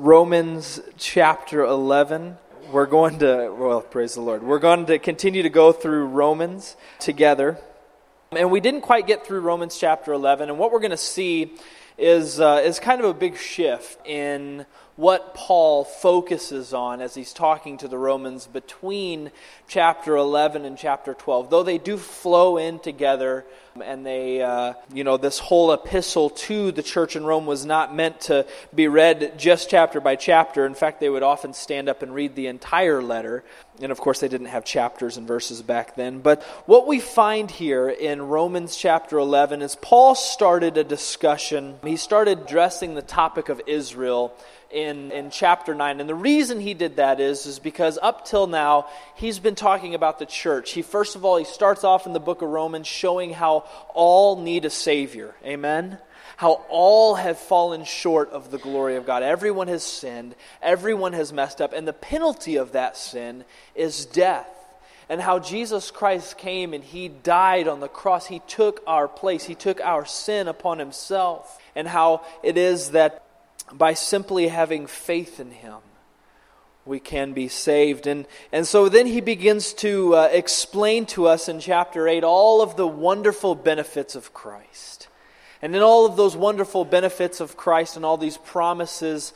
Romans chapter 11. We're going to, well, praise the Lord. We're going to continue to go through Romans together. And we didn't quite get through Romans chapter 11. And what we're going to see is kind of a big shift in what Paul focuses on as he's talking to the Romans between chapter 11 and chapter 12. Though they do flow in together, and they, this whole epistle to the church in Rome was not meant to be read just chapter by chapter. In fact, they would often stand up and read the entire letter. And of course, they didn't have chapters and verses back then. But what we find here in Romans chapter 11 is Paul started a discussion. He started addressing the topic of Israel in chapter 9. And the reason he did that is because up till now, he's been talking about the church. He starts off in the book of Romans showing how all need a Savior. Amen? How all have fallen short of the glory of God. Everyone has sinned. Everyone has messed up. And the penalty of that sin is death. And how Jesus Christ came and He died on the cross. He took our place. He took our sin upon Himself. And how it is that by simply having faith in Him, we can be saved. And so then he begins to explain to us in chapter 8 all of the wonderful benefits of Christ. And in all of those wonderful benefits of Christ and all these promises,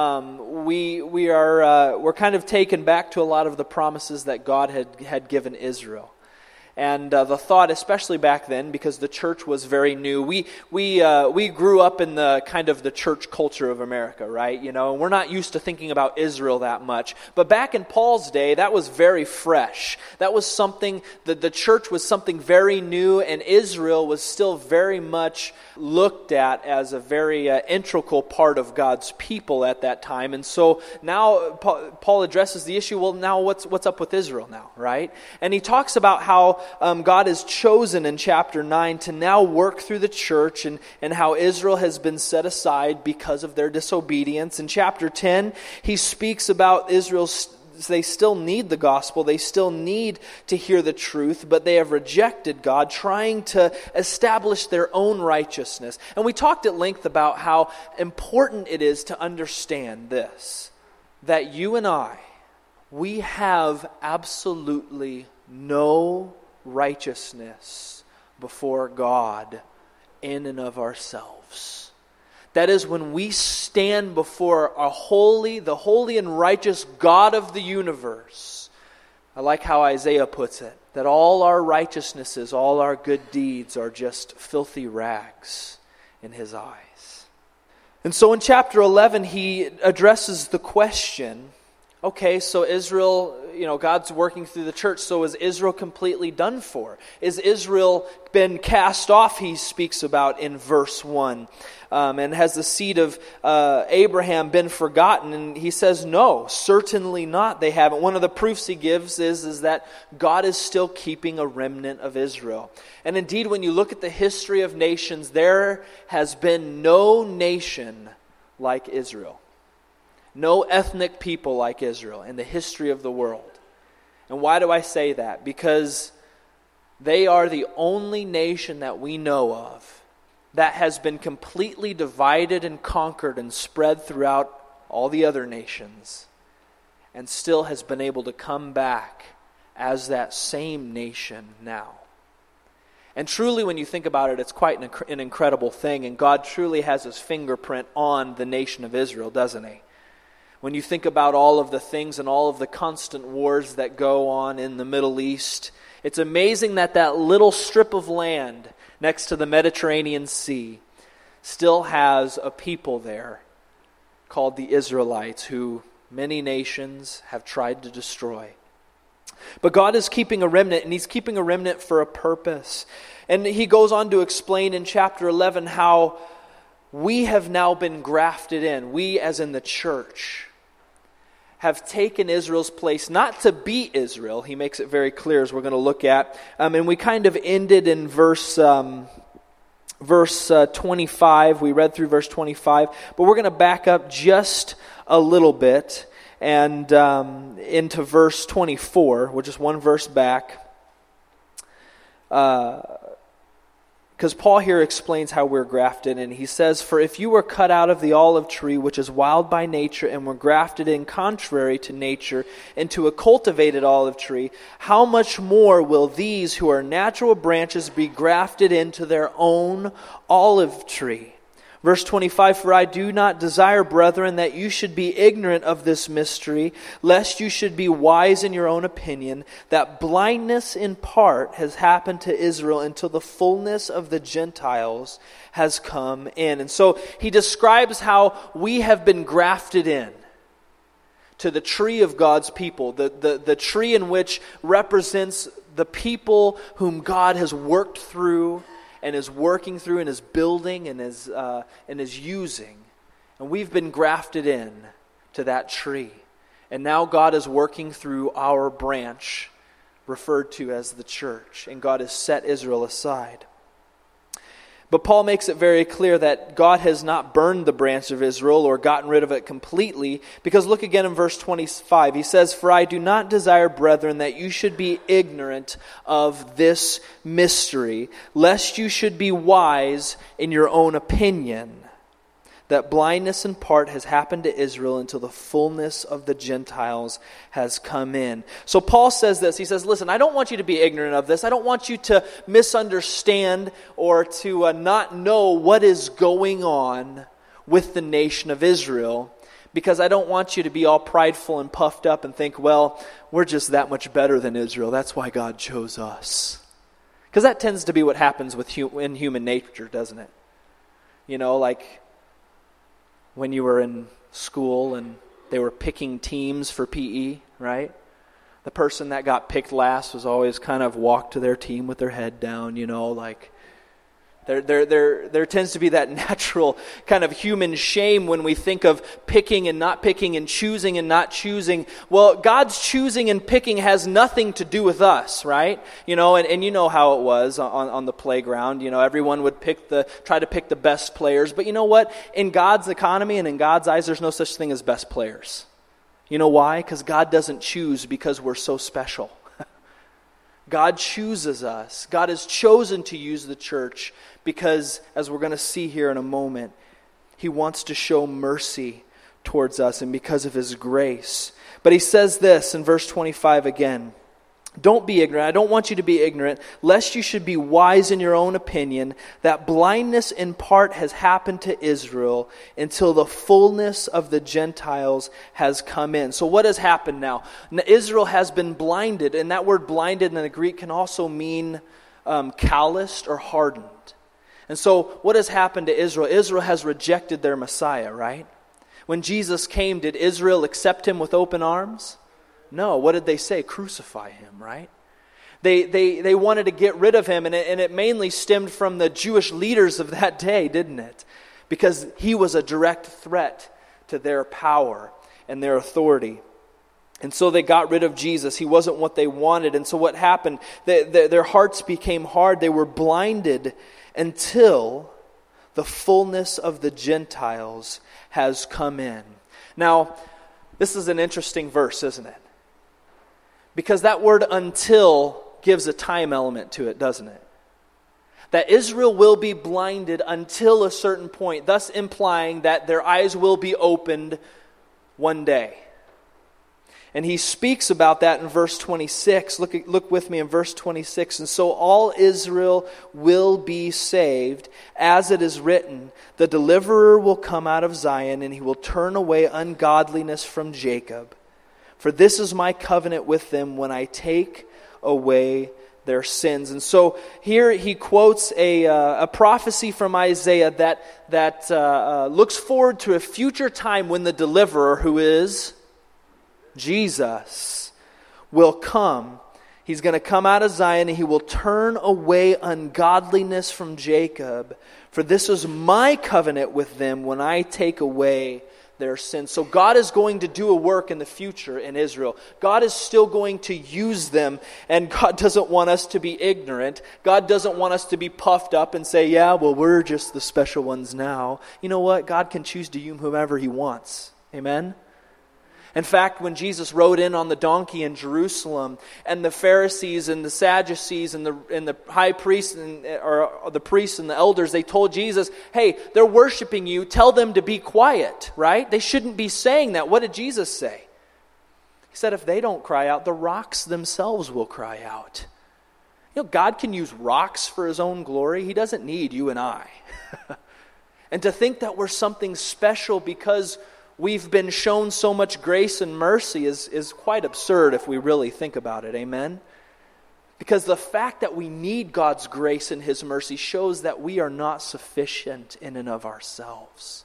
we're kind of taken back to a lot of the promises that God had given Israel. And the thought, especially back then, because the church was very new, we grew up in the kind of the church culture of America, right? You know, and we're not used to thinking about Israel that much. But back in Paul's day, that was very fresh. That was something that the church was something very new, and Israel was still very much looked at as a very integral part of God's people at that time. And so now Paul addresses the issue. Well, now what's up with Israel now, right? And he talks about how God has chosen in chapter 9 to now work through the church and how Israel has been set aside because of their disobedience. In chapter 10, he speaks about Israel's. They still need the gospel. They still need to hear the truth, but they have rejected God, trying to establish their own righteousness. And we talked at length about how important it is to understand this, that you and I, we have absolutely no righteousness before God in and of ourselves. That is, when we stand before the holy and righteous God of the universe. I like how Isaiah puts it, that all our righteousnesses, all our good deeds are just filthy rags in His eyes. And so in chapter 11, he addresses the question, okay, so Israel, God's working through the church, so is Israel completely done for? Is Israel been cast off, he speaks about in verse 1. And has the seed of Abraham been forgotten? And he says, no, certainly not. They haven't. One of the proofs he gives is that God is still keeping a remnant of Israel. And indeed, when you look at the history of nations, there has been no nation like Israel. No ethnic people like Israel in the history of the world. And why do I say that? Because they are the only nation that we know of that has been completely divided and conquered and spread throughout all the other nations, and still has been able to come back as that same nation now. And truly, when you think about it, it's quite an incredible thing, and God truly has His fingerprint on the nation of Israel, doesn't He? When you think about all of the things and all of the constant wars that go on in the Middle East, it's amazing that little strip of land next to the Mediterranean Sea still has a people there called the Israelites, who many nations have tried to destroy. But God is keeping a remnant, and He's keeping a remnant for a purpose. And he goes on to explain in chapter 11 how we have now been grafted in. We, as in the church, have taken Israel's place, not to be Israel. He makes it very clear, as we're going to look at. And we kind of ended in verse 25. We read through verse 25. But we're going to back up just a little bit and into verse 24. We're just one verse back. Kind Because Paul here explains how we're grafted in. He says, "For if you were cut out of the olive tree, which is wild by nature, and were grafted in contrary to nature into a cultivated olive tree, how much more will these who are natural branches be grafted into their own olive tree?" Verse 25, "For I do not desire, brethren, that you should be ignorant of this mystery, lest you should be wise in your own opinion, that blindness in part has happened to Israel until the fullness of the Gentiles has come in." And so he describes how we have been grafted in to the tree of God's people, the tree in which represents the people whom God has worked through and is working through and is building and is using. And we've been grafted in to that tree. And now God is working through our branch, referred to as the church. And God has set Israel aside. But Paul makes it very clear that God has not burned the branch of Israel or gotten rid of it completely. Because look again in verse 25. He says, "For I do not desire, brethren, that you should be ignorant of this mystery, lest you should be wise in your own opinion, that blindness in part has happened to Israel until the fullness of the Gentiles has come in." So Paul says this. He says, listen, I don't want you to be ignorant of this. I don't want you to misunderstand or to not know what is going on with the nation of Israel, because I don't want you to be all prideful and puffed up and think, well, we're just that much better than Israel. That's why God chose us. Because that tends to be what happens in human nature, doesn't it? You know, like when you were in school and they were picking teams for PE, right? The person that got picked last was always kind of walked to their team with their head down, you know, like there tends to be that natural kind of human shame when we think of picking and not picking and choosing and not choosing. Well, God's choosing and picking has nothing to do with us, right? You know, and you know how it was on the playground. You know, everyone would try to pick the best players. But you know what? In God's economy and in God's eyes, there's no such thing as best players. You know why? Because God doesn't choose because we're so special. God chooses us. God has chosen to use the church because, as we're going to see here in a moment, He wants to show mercy towards us and because of His grace. But He says this in verse 25 again, "Don't be ignorant. I don't want you to be ignorant, lest you should be wise in your own opinion, that blindness in part has happened to Israel until the fullness of the Gentiles has come in." So what has happened now? Israel has been blinded, and that word blinded in the Greek can also mean calloused or hardened. And so what has happened to Israel? Israel has rejected their Messiah, right? When Jesus came, did Israel accept Him with open arms? No, what did they say? Crucify Him, right? They wanted to get rid of Him, and it mainly stemmed from the Jewish leaders of that day, didn't it? Because He was a direct threat to their power and their authority. And so they got rid of Jesus. He wasn't what they wanted. And so what happened? Their hearts became hard. They were blinded until the fullness of the Gentiles has come in. Now, this is an interesting verse, isn't it? Because that word "until" gives a time element to it, doesn't it? That Israel will be blinded until a certain point, thus implying that their eyes will be opened one day. And he speaks about that in verse 26. Look with me in verse 26. "And so all Israel will be saved, as it is written, the deliverer will come out of Zion, and He will turn away ungodliness from Jacob. For this is my covenant with them when I take away their sins." And so here he quotes a prophecy from Isaiah that looks forward to a future time when the deliverer, who is Jesus, will come. He's going to come out of Zion, and He will turn away ungodliness from Jacob. For this is my covenant with them when I take away their sins. So God is going to do a work in the future in Israel. God is still going to use them, and God doesn't want us to be ignorant. God doesn't want us to be puffed up and say, yeah, well, we're just the special ones now. You know what? God can choose to use whomever He wants. Amen? In fact, when Jesus rode in on the donkey in Jerusalem, and the Pharisees and the Sadducees and the high priests or the priests and the elders, they told Jesus, "Hey, they're worshiping you. Tell them to be quiet." Right? They shouldn't be saying that. What did Jesus say? He said, "If they don't cry out, the rocks themselves will cry out." You know, God can use rocks for His own glory. He doesn't need you and I. And to think that we're something special because we've been shown so much grace and mercy is quite absurd if we really think about it. Amen? Because the fact that we need God's grace and His mercy shows that we are not sufficient in and of ourselves.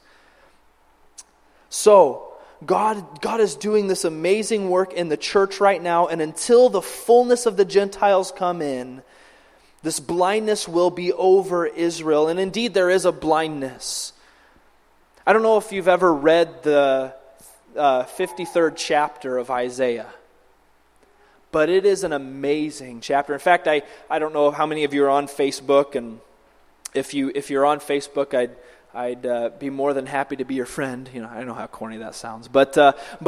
So, God is doing this amazing work in the church right now, and until the fullness of the Gentiles come in, this blindness will be over Israel. And indeed, there is a blindness. I don't know if you've ever read the 53rd chapter of Isaiah, but it is an amazing chapter. In fact, I don't know how many of you are on Facebook, and if you're on Facebook, I'd be more than happy to be your friend. You know, I don't know how corny that sounds, but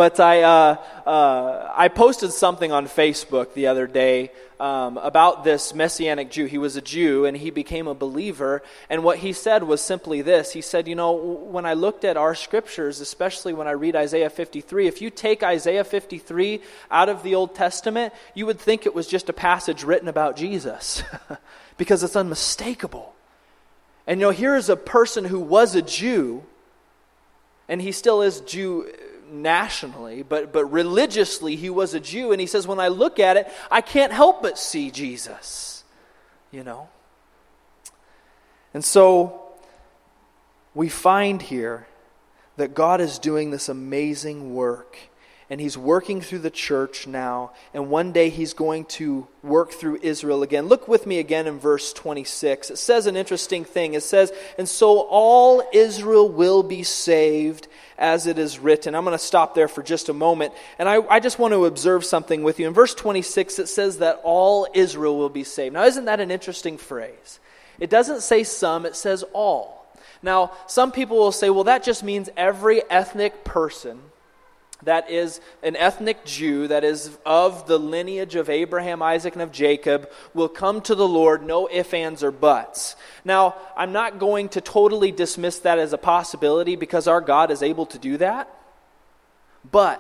I posted something on Facebook the other day about this Messianic Jew. He was a Jew, and he became a believer. And what he said was simply this. He said, you know, when I looked at our scriptures, especially when I read Isaiah 53, if you take Isaiah 53 out of the Old Testament, you would think it was just a passage written about Jesus because it's unmistakable. And you know, here is a person who was a Jew, and he still is Jew nationally, but religiously he was a Jew, and he says, when I look at it, I can't help but see Jesus, you know. And so we find here that God is doing this amazing work, and He's working through the church now, and one day He's going to work through Israel again. Look with me again in verse 26. It says an interesting thing. It says, "And so all Israel will be saved, as it is written." I'm going to stop there for just a moment, and I just want to observe something with you. In verse 26, it says that all Israel will be saved. Now, isn't that an interesting phrase? It doesn't say some, it says all. Now, some people will say, well, that just means every ethnic person that is an ethnic Jew, that is of the lineage of Abraham, Isaac, and of Jacob, will come to the Lord, no ifs, ands, or buts. Now, I'm not going to totally dismiss that as a possibility because our God is able to do that. But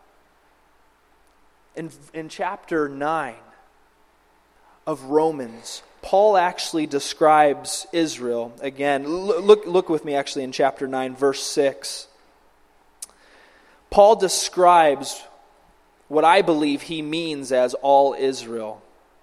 in chapter 9 of Romans, Paul actually describes Israel. Again, look with me actually in chapter 9, verse 6. Paul describes what I believe he means as all Israel.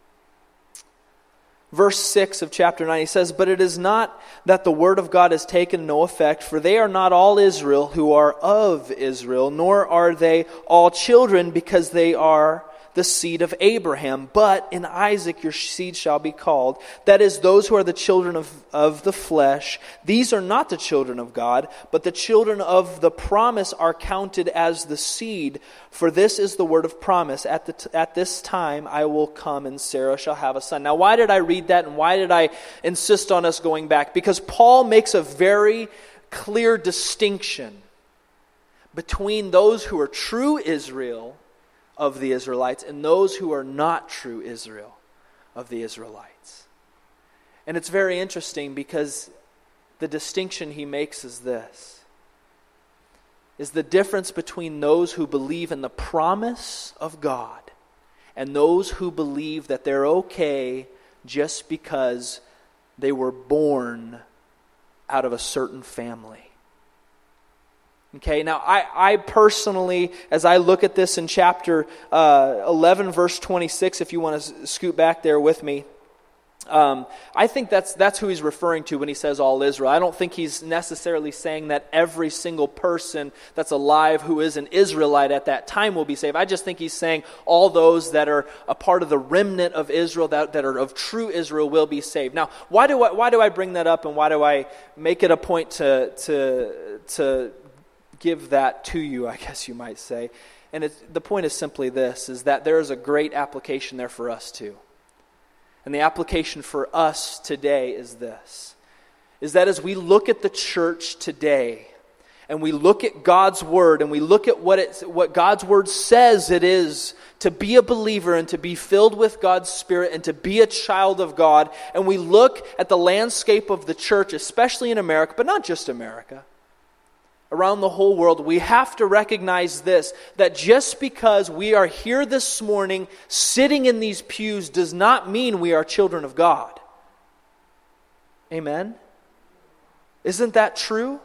Verse 6 of chapter 9, he says, "But it is not that the word of God has taken no effect, for they are not all Israel who are of Israel, nor are they all children because they are the seed of Abraham. But in Isaac your seed shall be called. That is, those who are the children of the flesh. These are not the children of God, but the children of the promise are counted as the seed. For this is the word of promise. At this time I will come, and Sarah shall have a son." Now, why did I read that, and why did I insist on us going back? Because Paul makes a very clear distinction between those who are true Israel of the Israelites and those who are not true Israel of the Israelites. And it's very interesting because the distinction he makes is this: is the difference between those who believe in the promise of God and those who believe that they're okay just because they were born out of a certain family. Okay, now I personally, as I look at this in chapter 11, verse 26, if you want to scoot back there with me, I think that's who he's referring to when he says all Israel. I don't think he's necessarily saying that every single person that's alive who is an Israelite at that time will be saved. I just think he's saying all those that are a part of the remnant of Israel, that are of true Israel, will be saved. Now, why do I bring that up, and why do I make it a point to give that to you, I guess you might say? And the point is simply this, is that there is a great application there for us too. And the application for us today is this, is that as we look at the church today, and we look at God's Word, and we look at what God's Word says it is to be a believer and to be filled with God's Spirit and to be a child of God, and we look at the landscape of the church, especially in America, but not just America, around the whole world, we have to recognize this, that just because we are here this morning sitting in these pews does not mean we are children of God. Amen? Isn't that true?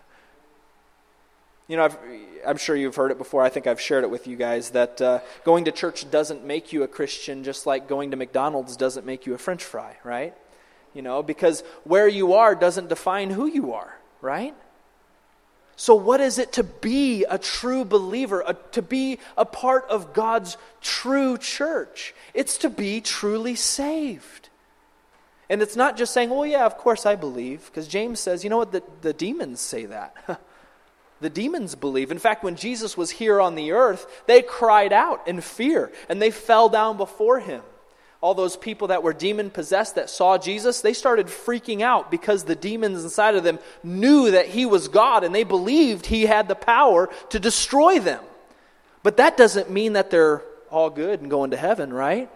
You know, I'm sure you've heard it before. I think I've shared it with you guys that going to church doesn't make you a Christian, just like going to McDonald's doesn't make you a French fry, right? You know, because where you are doesn't define who you are, right? So what is it to be a true believer, to be a part of God's true church? It's to be truly saved. And it's not just saying, oh yeah, of course I believe, because James says, you know what, the demons say that. The demons believe. In fact, when Jesus was here on the earth, they cried out in fear, and they fell down before him. All those people that were demon-possessed that saw Jesus, they started freaking out because the demons inside of them knew that he was God, and they believed he had the power to destroy them. But that doesn't mean that they're all good and going to heaven, right?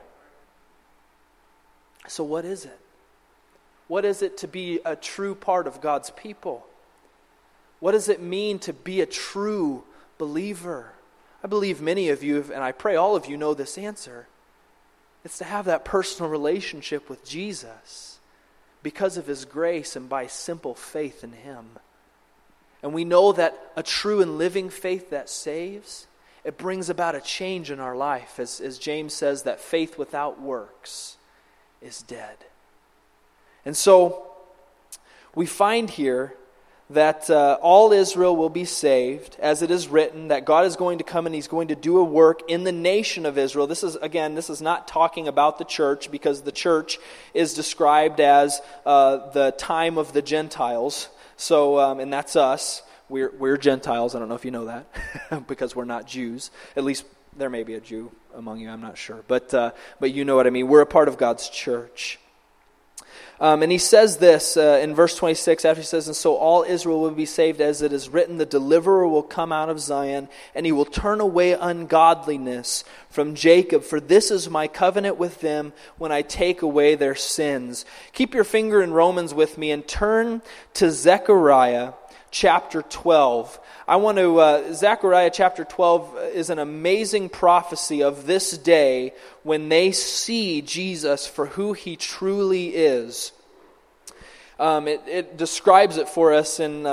So what is it? What is it to be a true part of God's people? What does it mean to be a true believer? I believe many of you, and I pray all of you know this answer. It's to have that personal relationship with Jesus because of his grace and by simple faith in him. And we know that a true and living faith that saves, it brings about a change in our life. As James says, that faith without works is dead. And so we find here that all Israel will be saved, as it is written, that God is going to come and he's going to do a work in the nation of Israel. This is not talking about the church, because the church is described as the time of the Gentiles. So, and that's us. We're Gentiles. I don't know if you know that, because we're not Jews. At least there may be a Jew among you, I'm not sure. But you know what I mean. We're a part of God's church. And he says this in verse 26, after he says, and so all Israel will be saved, as it is written, the deliverer will come out of Zion, and he will turn away ungodliness from Jacob, for this is my covenant with them when I take away their sins. Keep your finger in Romans with me and turn to Zechariah chapter 12. Zechariah chapter 12 is an amazing prophecy of this day when they see Jesus for who he truly is. It describes it for us in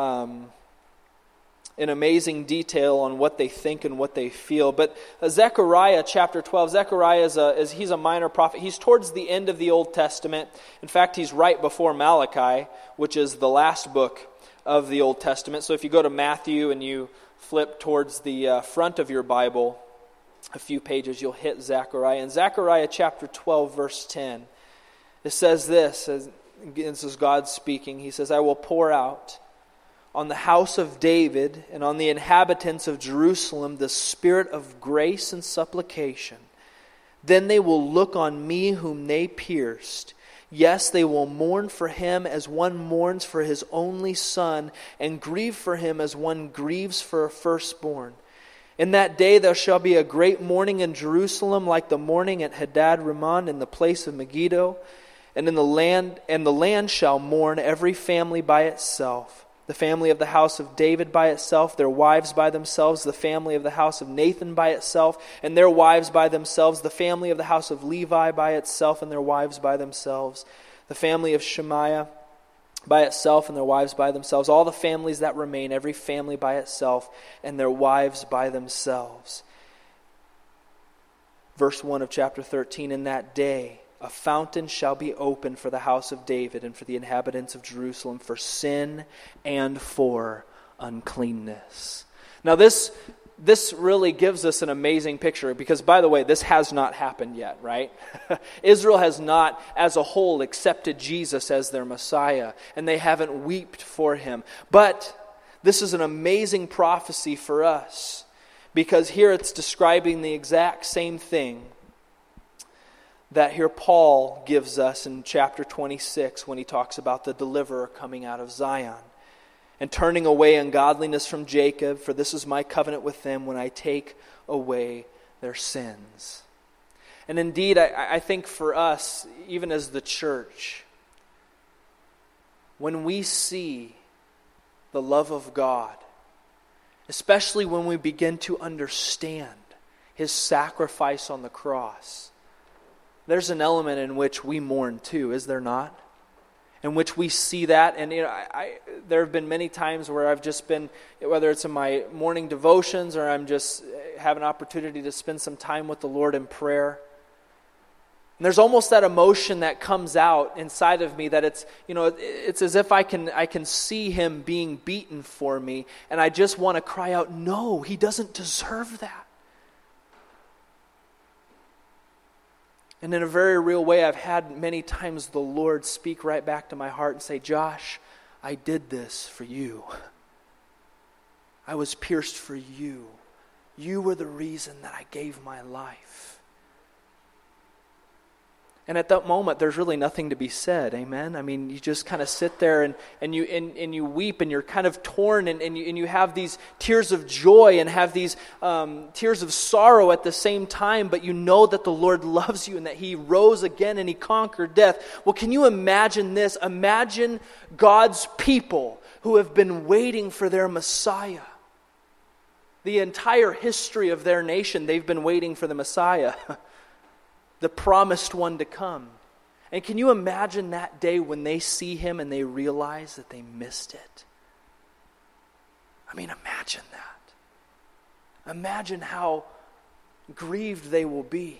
amazing detail on what they think and what they feel. But Zechariah chapter 12, Zechariah he's a minor prophet. He's towards the end of the Old Testament. In fact, he's right before Malachi, which is the last book of the Old Testament. So if you go to Matthew and you flip towards the front of your Bible, a few pages, you'll hit Zechariah. In Zechariah chapter 12, verse 10, it says this, this is God speaking. He says, I will pour out on the house of David and on the inhabitants of Jerusalem the spirit of grace and supplication. Then they will look on me whom they pierced. Yes, they will mourn for him as one mourns for his only son, and grieve for him as one grieves for a firstborn. In that day there shall be a great mourning in Jerusalem, like the mourning at Hadad-rimmon in the place of Megiddo. And the land shall mourn, every family by itself. The family of the house of David by itself, their wives by themselves, the family of the house of Nathan by itself, and their wives by themselves, the family of the house of Levi by itself, and their wives by themselves, the family of Shemaiah by itself, and their wives by themselves, all the families that remain, every family by itself, and their wives by themselves. Verse 1 of chapter 13, in that day a fountain shall be opened for the house of David and for the inhabitants of Jerusalem for sin and for uncleanness. Now this really gives us an amazing picture, because, by the way, this has not happened yet, right? Israel has not, as a whole, accepted Jesus as their Messiah, and they haven't wept for him. But this is an amazing prophecy for us, because here it's describing the exact same thing that here Paul gives us in chapter 26 when he talks about the deliverer coming out of Zion. and turning away ungodliness from Jacob, for this is my covenant with them when I take away their sins. And indeed, I think for us, even as the church, when we see the love of God, especially when we begin to understand His sacrifice on the cross, there's an element in which we mourn too, is there not? In which we see that, and there have been many times where I've just been, whether it's in my morning devotions or I'm just have an opportunity to spend some time with the Lord in prayer. And there's almost that emotion that comes out inside of me that it's as if I can see Him being beaten for me, and I just want to cry out, no, He doesn't deserve that. And in a very real way, I've had many times the Lord speak right back to my heart and say, Josh, I did this for you. I was pierced for you. You were the reason that I gave my life. And at that moment, there's really nothing to be said, amen? I mean, you just kind of sit there and you weep, and you're kind of torn, and you have these tears of joy and have these tears of sorrow at the same time, but you know that the Lord loves you and that He rose again and He conquered death. Well, can you imagine this? Imagine God's people who have been waiting for their Messiah. The entire history of their nation, they've been waiting for the Messiah. The promised one to come. And can you imagine that day when they see Him and they realize that they missed it? I mean, imagine that. Imagine how grieved they will be.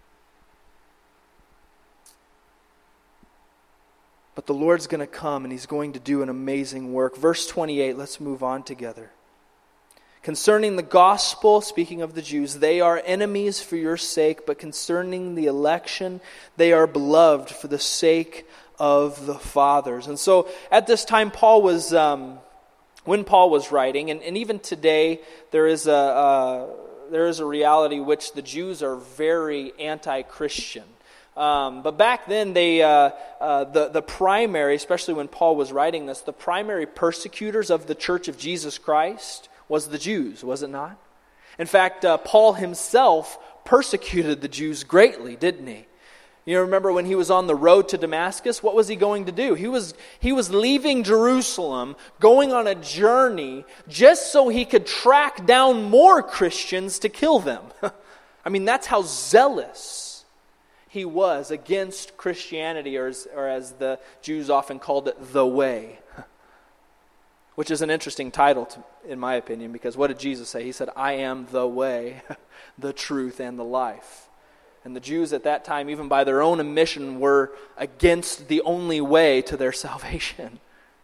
But the Lord's going to come and He's going to do an amazing work. Verse 28, let's move on together. Concerning the gospel, speaking of the Jews, they are enemies for your sake, but concerning the election, they are beloved for the sake of the fathers. And so at this time, when Paul was writing, and even today, there is a reality which the Jews are very anti-Christian. But back then, the primary, especially when Paul was writing this, the primary persecutors of the Church of Jesus Christ was the Jews, was it not? In fact, Paul himself persecuted the Jews greatly, didn't he? You remember when he was on the road to Damascus, what was he going to do? He was leaving Jerusalem, going on a journey just so he could track down more Christians to kill them. I mean, that's how zealous he was against Christianity, or as the Jews often called it, the way. Which is an interesting title, in my opinion, because what did Jesus say? He said, I am the way, the truth, and the life. And the Jews at that time, even by their own admission, were against the only way to their salvation.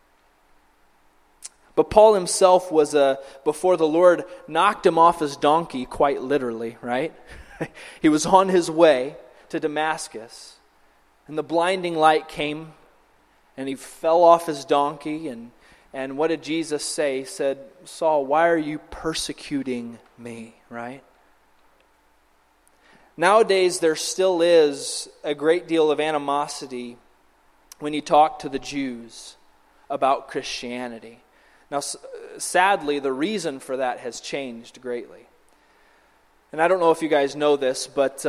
But Paul himself was, before the Lord knocked him off his donkey, quite literally, right? He was on his way to Damascus, and the blinding light came, and he fell off his donkey, and what did Jesus say? He said, Saul, why are you persecuting me, right? Nowadays, there still is a great deal of animosity when you talk to the Jews about Christianity. Now, sadly, the reason for that has changed greatly. And I don't know if you guys know this, but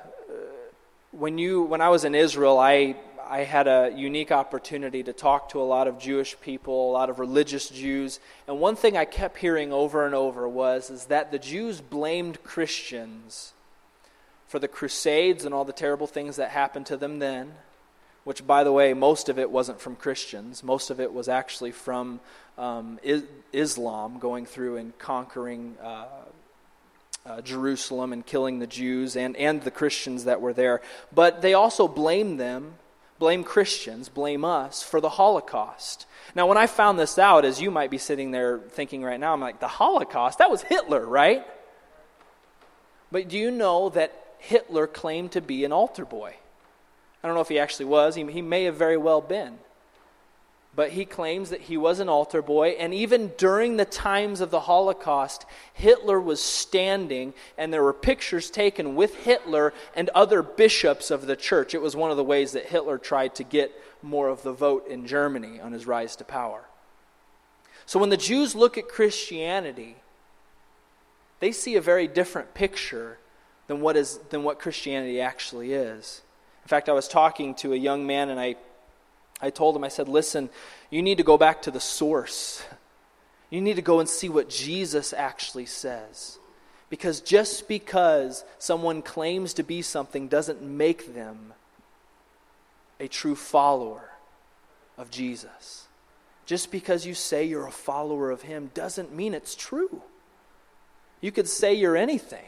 when I was in Israel, I had a unique opportunity to talk to a lot of Jewish people, a lot of religious Jews, and one thing I kept hearing over and over is that the Jews blamed Christians for the Crusades and all the terrible things that happened to them then, which, by the way, most of it wasn't from Christians. Most of it was actually from Islam going through and conquering Jerusalem and killing the Jews and the Christians that were there. But they also blamed Christians, blame us for the Holocaust. Now, when I found this out, as you might be sitting there thinking right now, I'm like, the Holocaust? That was Hitler, right? But do you know that Hitler claimed to be an altar boy? I don't know if he actually was. He may have very well been. But he claims that he was an altar boy, and even during the times of the Holocaust, Hitler was standing, and there were pictures taken with Hitler and other bishops of the church. It was one of the ways that Hitler tried to get more of the vote in Germany on his rise to power. So when the Jews look at Christianity, they see a very different picture than what Christianity actually is. In fact, I was talking to a young man, and I told him, I said, listen, you need to go back to the source. You need to go and see what Jesus actually says. Because just because someone claims to be something doesn't make them a true follower of Jesus. Just because you say you're a follower of Him doesn't mean it's true. You could say you're anything,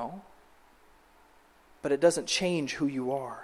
but it doesn't change who you are.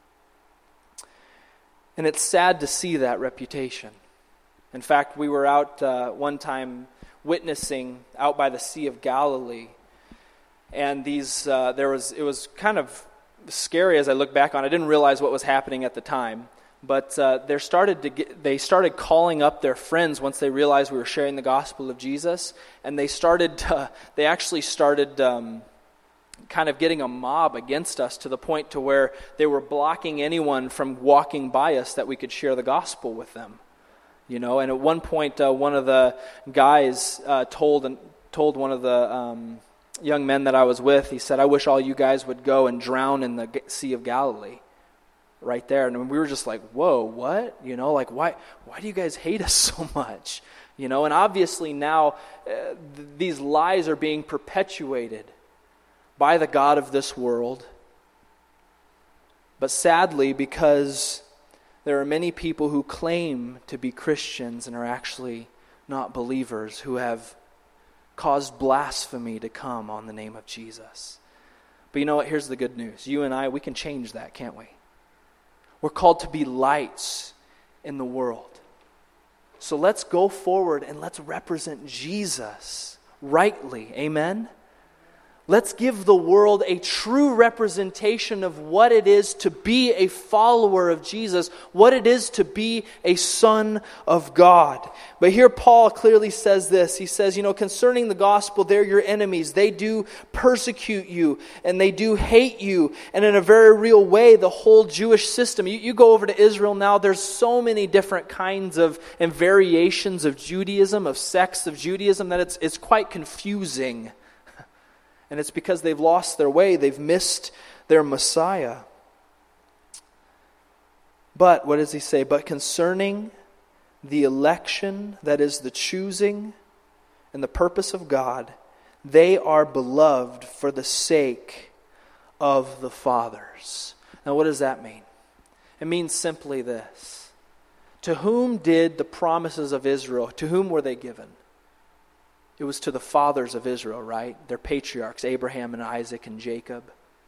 And it's sad to see that reputation. In fact, we were out one time witnessing out by the Sea of Galilee, and it was kind of scary as I look back on it. I didn't realize what was happening at the time, but they started calling up their friends once they realized we were sharing the gospel of Jesus, and they actually started kind of getting a mob against us to the point to where they were blocking anyone from walking by us that we could share the gospel with them. And at one point, one of the guys told one of the young men that I was with, he said, I wish all you guys would go and drown in the Sea of Galilee right there. And we were just like, whoa, what? Why do you guys hate us so much? And obviously now these lies are being perpetuated by the god of this world. But sadly, because there are many people who claim to be Christians and are actually not believers, who have caused blasphemy to come on the name of Jesus. But you know what? Here's the good news. You and I, we can change that, can't we? We're called to be lights in the world. So let's go forward and let's represent Jesus rightly. Amen? Let's give the world a true representation of what it is to be a follower of Jesus, what it is to be a son of God. But here Paul clearly says this. He says, concerning the gospel, they're your enemies. They do persecute you, and they do hate you. And in a very real way, the whole Jewish system. You go over to Israel now, there's so many different kinds of and variations of Judaism, of sects of Judaism, that it's quite confusing. And it's because they've lost their way. They've missed their Messiah. But, what does he say? But concerning the election, that is the choosing and the purpose of God, they are beloved for the sake of the fathers. Now, what does that mean? It means simply this. To whom did the promises of Israel, to whom were they given? It was to the fathers of Israel, right? Their patriarchs, Abraham and Isaac and Jacob.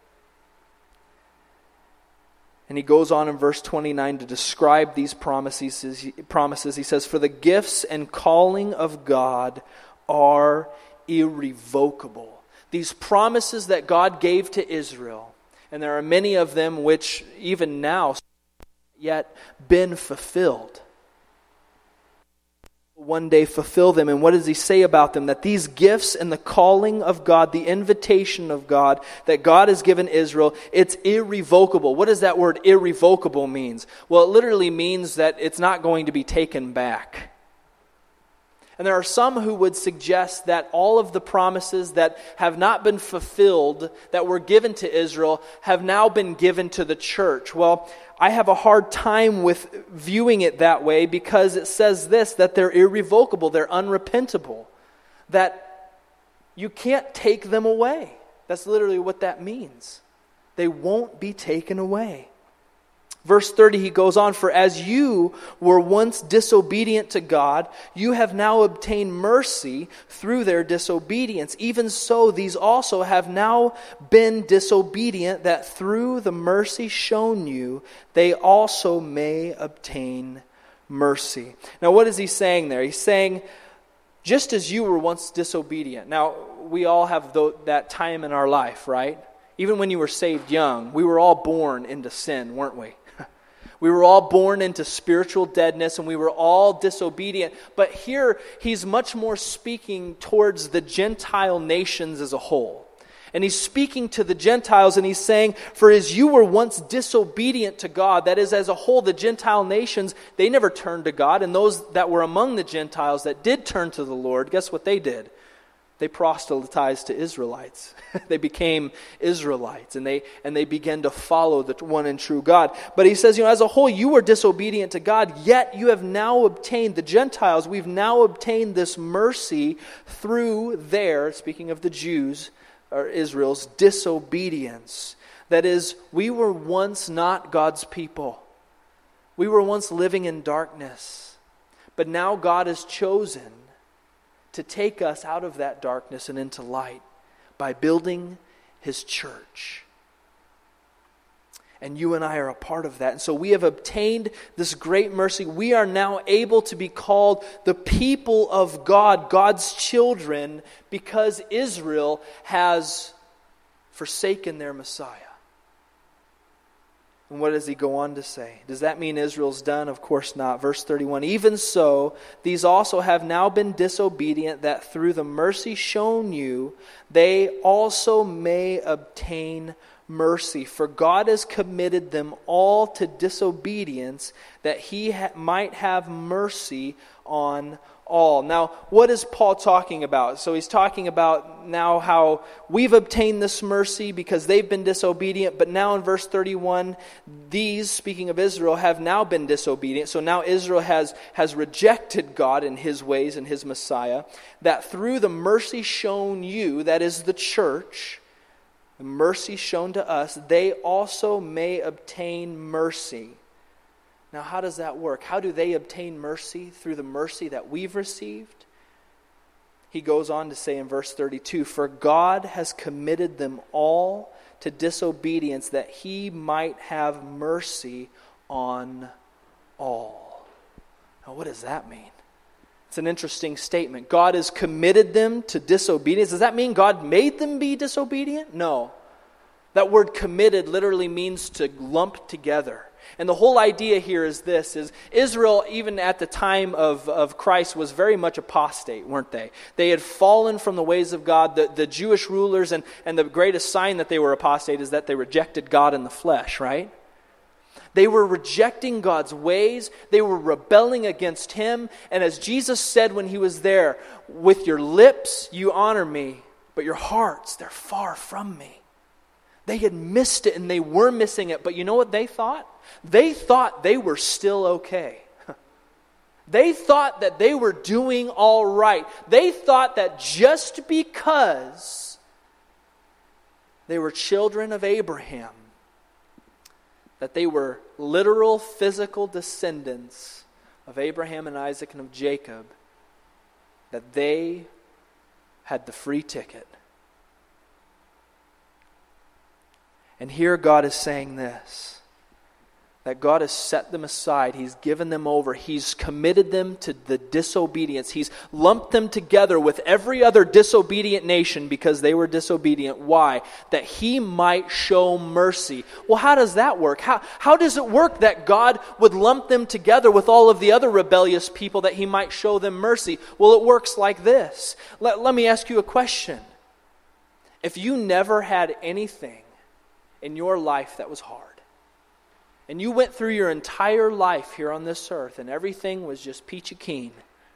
And he goes on in verse 29 to describe these promises. He says, for the gifts and calling of God are irrevocable. These promises that God gave to Israel, and there are many of them which even now yet been fulfilled. One day fulfill them. And what does he say about them? That these gifts and the calling of God, the invitation of God that God has given Israel, it's irrevocable. What does that word irrevocable means? Well, it literally means that it's not going to be taken back. And there are some who would suggest that all of the promises that have not been fulfilled, that were given to Israel, have now been given to the church. Well, I have a hard time with viewing it that way because it says this, that they're irrevocable, they're unrepentable, that you can't take them away. That's literally what that means. They won't be taken away. Verse 30, he goes on, for as you were once disobedient to God, you have now obtained mercy through their disobedience. Even so, these also have now been disobedient, that through the mercy shown you, they also may obtain mercy. Now, what is he saying there? He's saying, just as you were once disobedient. Now, we all have that time in our life, right? Even when you were saved young, we were all born into sin, weren't we? We were all born into spiritual deadness, and we were all disobedient. But here, he's much more speaking towards the Gentile nations as a whole. And he's speaking to the Gentiles, and he's saying, for as you were once disobedient to God, that is, as a whole, the Gentile nations, they never turned to God. And those that were among the Gentiles that did turn to the Lord, guess what they did? They proselytized to Israelites. They became Israelites, and they began to follow the one and true God. But he says, as a whole, you were disobedient to God, yet you have now obtained, the Gentiles, we've now obtained this mercy through their, speaking of the Jews, or Israel's disobedience. That is, we were once not God's people. We were once living in darkness. But now God has chosen to take us out of that darkness and into light by building His church. And you and I are a part of that. And so we have obtained this great mercy. We are now able to be called the people of God, God's children, because Israel has forsaken their Messiah. And what does he go on to say? Does that mean Israel's done? Of course not. Verse 31, even so, these also have now been disobedient, that through the mercy shown you, they also may obtain mercy. For God has committed them all to disobedience, that He might have mercy on all. Now, what is Paul talking about? So he's talking about now how we've obtained this mercy because they've been disobedient, but now in verse 31, these, speaking of Israel, have now been disobedient. So now Israel has rejected God and His ways and His Messiah, that through the mercy shown you, that is the church, the mercy shown to us, they also may obtain mercy. Now, how does that work? How do they obtain mercy? Through the mercy that we've received? He goes on to say in verse 32, for God has committed them all to disobedience, that He might have mercy on all. Now, what does that mean? It's an interesting statement. God has committed them to disobedience. Does that mean God made them be disobedient? No. That word committed literally means to lump together. And the whole idea here is this, is Israel, even at the time of Christ, was very much apostate, weren't they? They had fallen from the ways of God. The Jewish rulers, and the greatest sign that they were apostate is that they rejected God in the flesh, right? They were rejecting God's ways. They were rebelling against Him. And as Jesus said when He was there, with your lips you honor me, but your hearts, they're far from me. They had missed it, and they were missing it. But you know what they thought? They thought they were still okay. They thought that they were doing all right. They thought that just because they were children of Abraham, that they were literal physical descendants of Abraham and Isaac and of Jacob, that they had the free ticket. And here God is saying this, that God has set them aside. He's given them over. He's committed them to the disobedience. He's lumped them together with every other disobedient nation because they were disobedient. Why? That He might show mercy. Well, how does that work? How does it work that God would lump them together with all of the other rebellious people that He might show them mercy? Well, it works like this. Let me ask you a question. If you never had anything in your life that was hard, and you went through your entire life here on this earth, and everything was just peachy keen,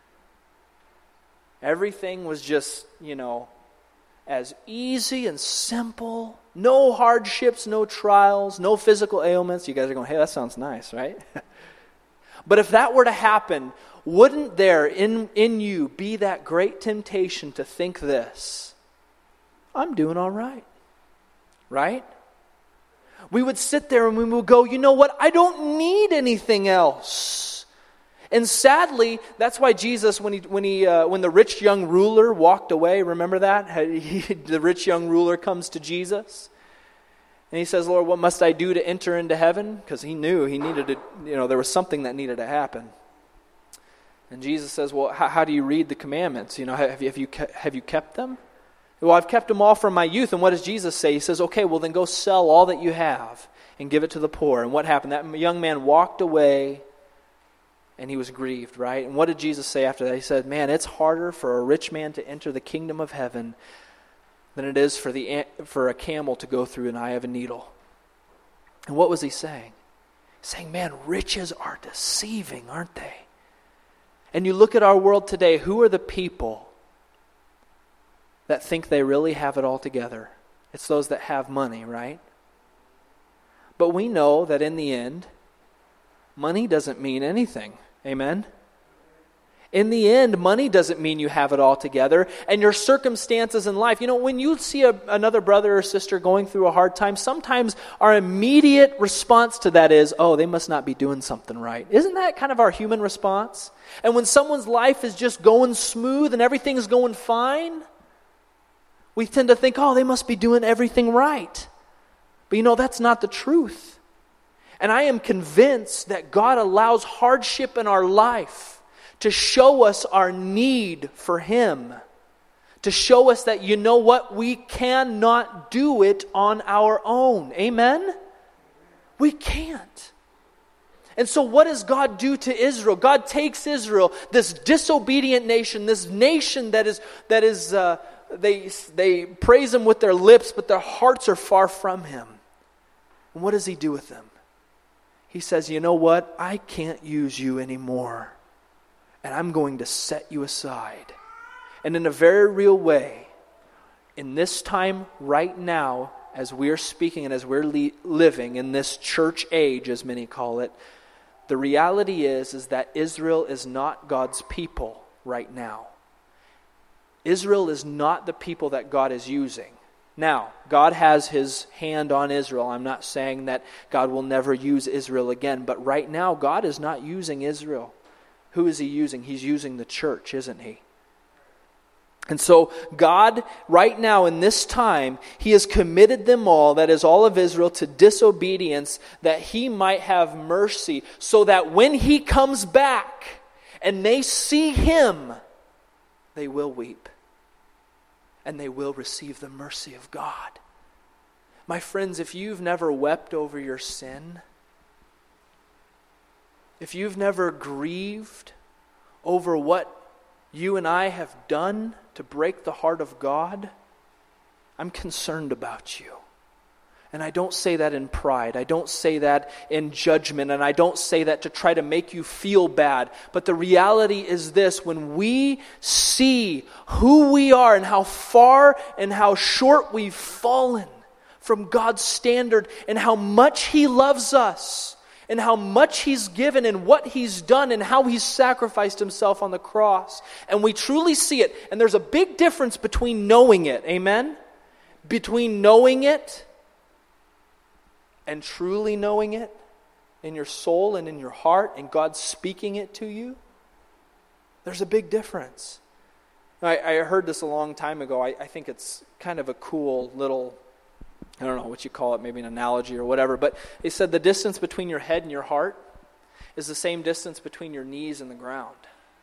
everything was just, as easy and simple, no hardships, no trials, no physical ailments. You guys are going, hey, that sounds nice, right? But if that were to happen, wouldn't there in you be that great temptation to think this? I'm doing all right, right? We would sit there and we would go, you know what? I don't need anything else. And sadly, that's why Jesus, when the rich young ruler walked away, remember that? The rich young ruler comes to Jesus. And he says, Lord, what must I do to enter into heaven? Because he knew he needed to, there was something that needed to happen. And Jesus says, well, how do you read the commandments? Have you kept them? Well, I've kept them all from my youth. And what does Jesus say? He says, okay, well then go sell all that you have and give it to the poor. And what happened? That young man walked away and he was grieved, right? And what did Jesus say after that? He said, man, it's harder for a rich man to enter the kingdom of heaven than it is for a camel to go through an eye of a needle. And what was he saying? He's saying, man, riches are deceiving, aren't they? And you look at our world today, who are the people that think they really have it all together? It's those that have money, right? But we know that in the end, money doesn't mean anything. Amen? In the end, money doesn't mean you have it all together. And your circumstances in life, when you see another brother or sister going through a hard time, sometimes our immediate response to that is, oh, they must not be doing something right. Isn't that kind of our human response? And when someone's life is just going smooth and everything's going fine, we tend to think, oh, they must be doing everything right. But that's not the truth. And I am convinced that God allows hardship in our life to show us our need for Him. To show us that, we cannot do it on our own. Amen? We can't. And so what does God do to Israel? God takes Israel, this disobedient nation, this nation that is they praise Him with their lips, but their hearts are far from Him. And what does He do with them? He says, you know what? I can't use you anymore. And I'm going to set you aside. And in a very real way, in this time right now, as we're speaking and as we're living in this church age, as many call it, the reality is that Israel is not God's people right now. Israel is not the people that God is using. Now, God has His hand on Israel. I'm not saying that God will never use Israel again, but right now God is not using Israel. Who is He using? He's using the church, isn't He? And so God, right now in this time, He has committed them all, that is all of Israel, to disobedience, that He might have mercy, so that when He comes back and they see Him, they will weep. And they will receive the mercy of God. My friends, if you've never wept over your sin, if you've never grieved over what you and I have done to break the heart of God, I'm concerned about you. And I don't say that in pride. I don't say that in judgment. And I don't say that to try to make you feel bad. But the reality is this: when we see who we are and how far and how short we've fallen from God's standard, and how much He loves us, and how much He's given, and what He's done, and how He's sacrificed Himself on the cross, and we truly see it, and there's a big difference between knowing it, amen? Between knowing it and truly knowing it in your soul and in your heart, and God speaking it to you, there's a big difference. I heard this a long time ago. I think it's kind of a cool little, I don't know what you call it, maybe an analogy or whatever, but it said the distance between your head and your heart is the same distance between your knees and the ground.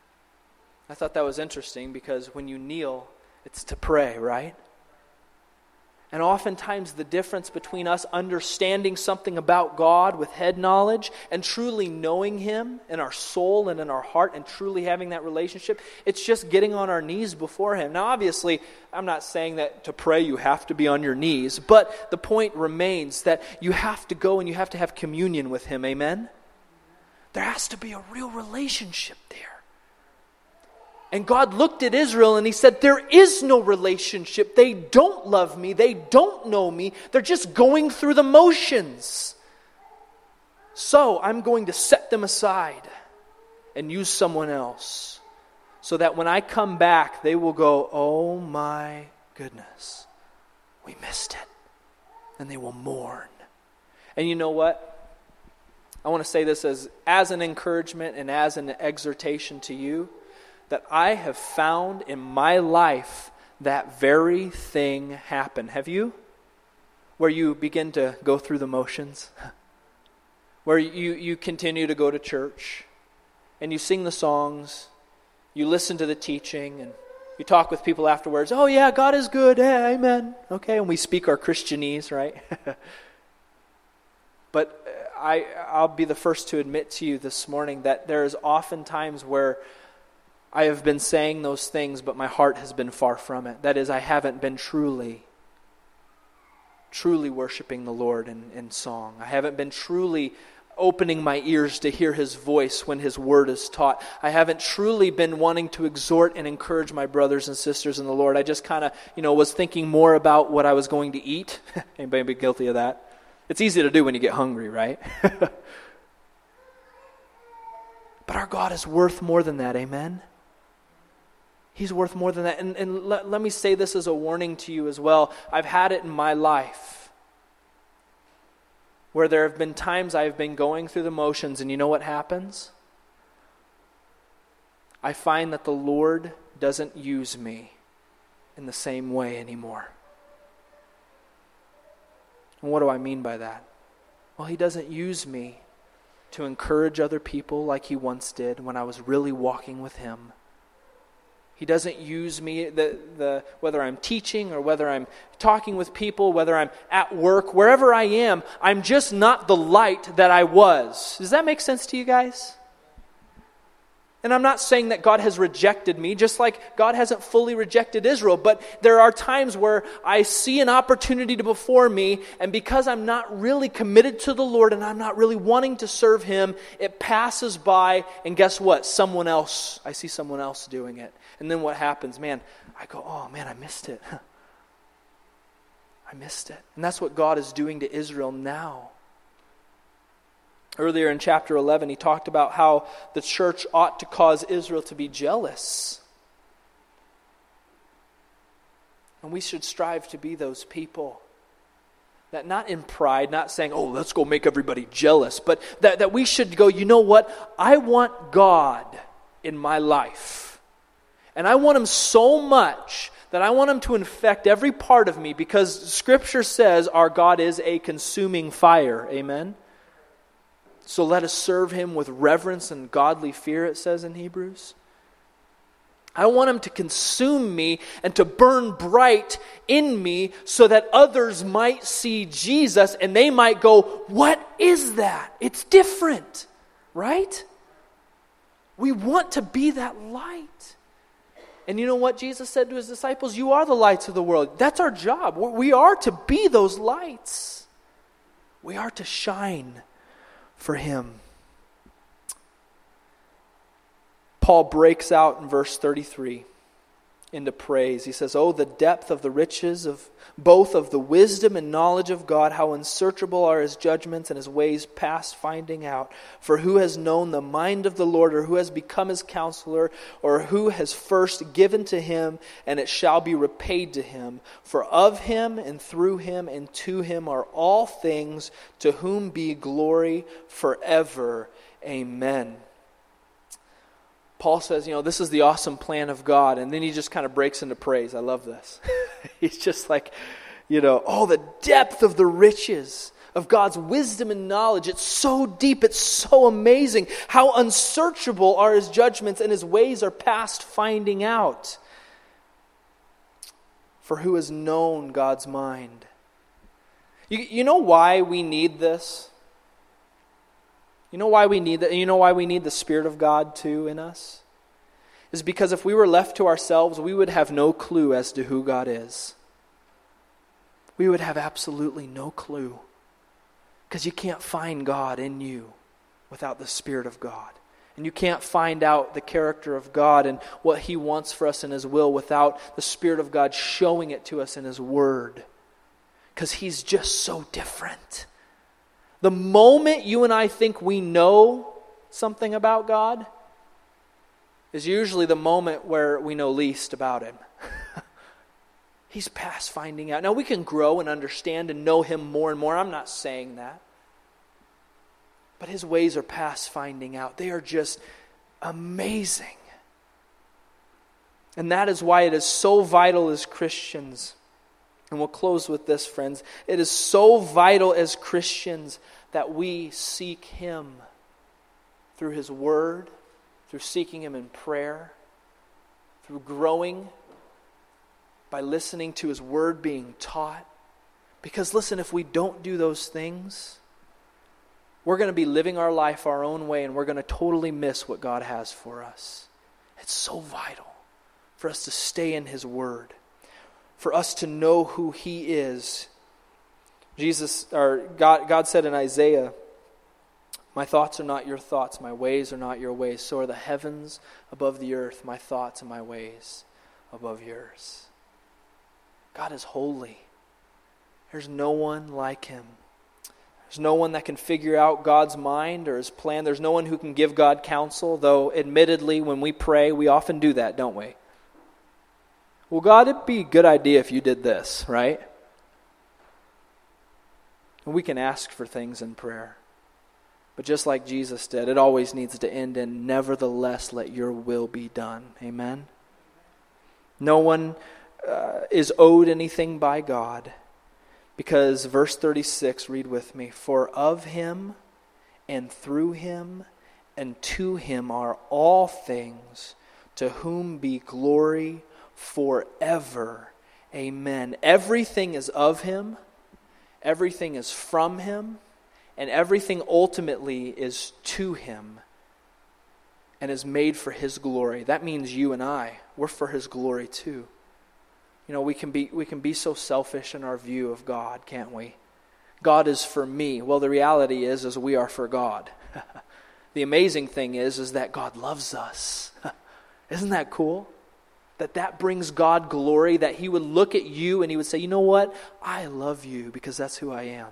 I thought that was interesting, because when you kneel, it's to pray, right? And oftentimes the difference between us understanding something about God with head knowledge and truly knowing Him in our soul and in our heart and truly having that relationship, it's just getting on our knees before Him. Now obviously, I'm not saying that to pray you have to be on your knees, but the point remains that you have to go and you have to have communion with Him, amen? There has to be a real relationship there. And God looked at Israel and He said, there is no relationship. They don't love me. They don't know me. They're just going through the motions. So I'm going to set them aside and use someone else, so that when I come back, they will go, oh my goodness, we missed it. And they will mourn. And you know what? I want to say this as an encouragement and as an exhortation to you, that I have found in my life that very thing happen. Have you? Where you begin to go through the motions. Where you continue to go to church. And you sing the songs. You listen to the teaching. And you talk with people afterwards. Oh yeah, God is good. Yeah, amen. Okay, and we speak our Christianese, right? But I'll be the first to admit to you this morning that there is often times where I have been saying those things, but my heart has been far from it. That is, I haven't been truly worshiping the Lord in song. I haven't been truly opening my ears to hear His voice when His word is taught. I haven't truly been wanting to exhort and encourage my brothers and sisters in the Lord. I just kind of, was thinking more about what I was going to eat. Anybody be guilty of that? It's easy to do when you get hungry, right? But our God is worth more than that, amen? He's worth more than that. And let me say this as a warning to you as well. I've had it in my life where there have been times I've been going through the motions, and you know what happens? I find that the Lord doesn't use me in the same way anymore. And what do I mean by that? Well, He doesn't use me to encourage other people like He once did when I was really walking with Him. He doesn't use me, whether I'm teaching or whether I'm talking with people, whether I'm at work, wherever I am, I'm just not the light that I was. Does that make sense to you guys? And I'm not saying that God has rejected me, just like God hasn't fully rejected Israel, but there are times where I see an opportunity before me, and because I'm not really committed to the Lord and I'm not really wanting to serve Him, it passes by, and guess what? I see someone else doing it. And then what happens? Man, I go, oh man, I missed it. I missed it. And that's what God is doing to Israel now. Earlier in chapter 11, He talked about how the church ought to cause Israel to be jealous. And we should strive to be those people. That not in pride, not saying, oh, let's go make everybody jealous, but that we should go, you know what? I want God in my life. And I want Him so much that I want Him to infect every part of me, because Scripture says our God is a consuming fire. Amen? So let us serve Him with reverence and godly fear, it says in Hebrews. I want Him to consume me and to burn bright in me so that others might see Jesus and they might go, what is that? It's different, right? We want to be that light. And you know what Jesus said to His disciples? You are the lights of the world. That's our job. We are to be those lights. We are to shine for Him. Paul breaks out in verse 33 into praise. He says, oh, the depth of the riches of both of the wisdom and knowledge of God, how unsearchable are His judgments and His ways past finding out. For who has known the mind of the Lord, or who has become His counselor, or who has first given to Him, and it shall be repaid to him. For of Him and through Him and to Him are all things, to whom be glory forever. Amen. Paul says, this is the awesome plan of God. And then he just kind of breaks into praise. I love this. He's just like, oh, the depth of the riches of God's wisdom and knowledge. It's so deep. It's so amazing. How unsearchable are His judgments, and His ways are past finding out. For who has known God's mind? You know why we need this? You know why we need that? You know why we need the Spirit of God too in us? Is because if we were left to ourselves, we would have no clue as to who God is. We would have absolutely no clue. Because you can't find God in you without the Spirit of God. And you can't find out the character of God and what He wants for us in His will without the Spirit of God showing it to us in His Word. Because He's just so different. The moment you and I think we know something about God is usually the moment where we know least about Him. He's past finding out. Now we can grow and understand and know Him more and more. I'm not saying that. But His ways are past finding out. They are just amazing. And that is why it is so vital as Christians. And we'll close with this, friends. It is so vital as Christians that we seek Him through His Word, through seeking Him in prayer, through growing by listening to His Word being taught. Because listen, if we don't do those things, we're going to be living our life our own way, and we're going to totally miss what God has for us. It's so vital for us to stay in His Word, for us to know who He is. God said in Isaiah, my thoughts are not your thoughts, my ways are not your ways. So are the heavens above the earth, my thoughts and my ways above yours. God is holy. There's no one like Him. There's no one that can figure out God's mind or His plan. There's no one who can give God counsel, though admittedly when we pray, we often do that, don't we? Well, God, it'd be a good idea if you did this, right? And we can ask for things in prayer. But just like Jesus did, it always needs to end in, nevertheless, let your will be done. Amen? No one is owed anything by God. Because verse 36, read with me, for of Him and through Him and to Him are all things, to whom be glory forever. Amen. Everything is of Him, everything is from Him, and everything ultimately is to Him and is made for His glory. That means you and I, we're for His glory too. You know, we can be so selfish in our view of God, can't we? God is for me. Well, the reality is we are for God. The amazing thing is that God loves us. Isn't that cool? That brings God glory, that He would look at you and He would say, you know what? I love you because that's who I am.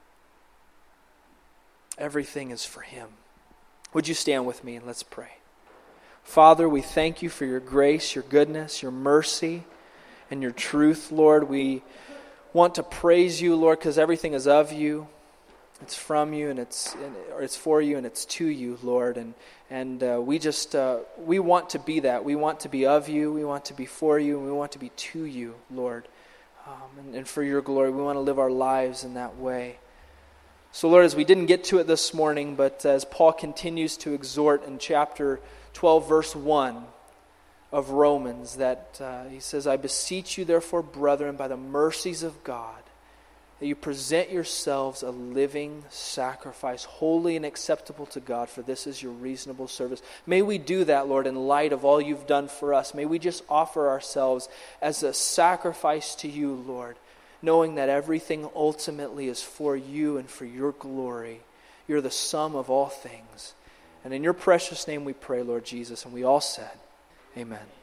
Everything is for Him. Would you stand with me and let's pray. Father, we thank you for your grace, your goodness, your mercy, and your truth, Lord. We want to praise you, Lord, because everything is of you. It's from you, and it's for you, and it's to you, Lord. And we want to be that. We want to be of you. We want to be for you, and we want to be to you, Lord. And for your glory, we want to live our lives in that way. So, Lord, as we didn't get to it this morning, but as Paul continues to exhort in chapter 12, verse 1 of Romans, that he says, I beseech you, therefore, brethren, by the mercies of God, that you present yourselves a living sacrifice, holy and acceptable to God, for this is your reasonable service. May we do that, Lord, in light of all you've done for us. May we just offer ourselves as a sacrifice to you, Lord, knowing that everything ultimately is for you and for your glory. You're the sum of all things. And in your precious name we pray, Lord Jesus, and we all said, amen.